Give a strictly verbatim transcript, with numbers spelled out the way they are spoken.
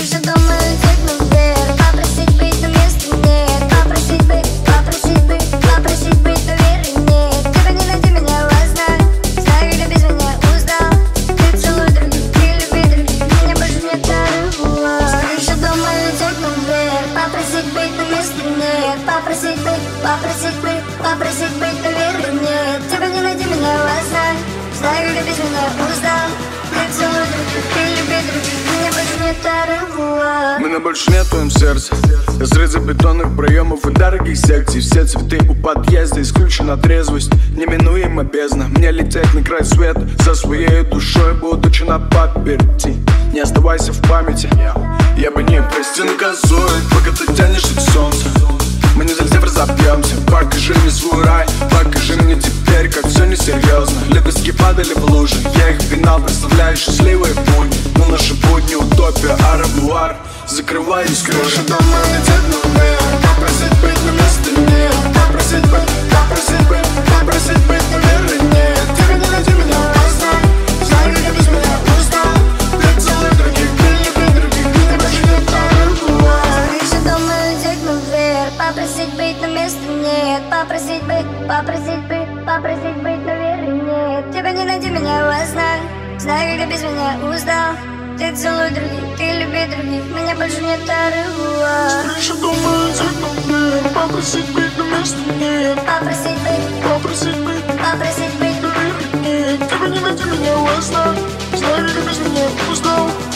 Крыша дома летит наверх, попросить быть, но места нет. Попросить быть, попросить быть, попросить быть, но веры нет. Типа не найди меня во снах, знаю, когда без меня устал. Ты целуй других, ты люби других, меня больше нет дорогого. Крыша дома летит наверх, попросить быть, но места нет. Попросить быть, попросить быть, попросить быть, но веры нет. Типа не найди меня во снах, знаю, когда без меня устал. Ты целуй других, ты люби других, меня больше нет дорогого. Меня больше нет в твоем сердце. Разрезы бетонных проемов и дорогих секций. Все цветы у подъезда, исключена трезвость, неминуемо бездна. Мне лететь на край света, со своей душой будучи на паперти. Не оставайся в памяти, я бы не простил наказует, пока ты тянешься к солнцу. Мы не зазря разобьемся, покажи мне свой рай. Покажи мне теперь, как все несерьезно. Лепестки падали в лужи, я их пинал, представляю счастливые будни. Но наши будни утопия, арабуар. Закрываюсь, крыша дома летит наверх. Попросить быть, но места нет. Попросить быть, попросить быть, попросить быть, но веры нет. Тебе не найди меня во снах, знаю, я без меня устал. Ты целуй других, ты люби других, меня больше нет дорогого. Крыша дома летит наверх, попросить быть, но места нет. Попросить быть, попросить быть, попросить быть, но веры нет. Тебя не найди меня во снах, знаю, когда без меня устал. Ты целуй других, ты люби других, меня больше нет дорогого. Крыша дома летит наверх. Попросить быть, но места нет. Попросить быть, Попросить быть, попросить быть, но веры нет. Тебе не найди меня во снах, знаю, я без меня устал.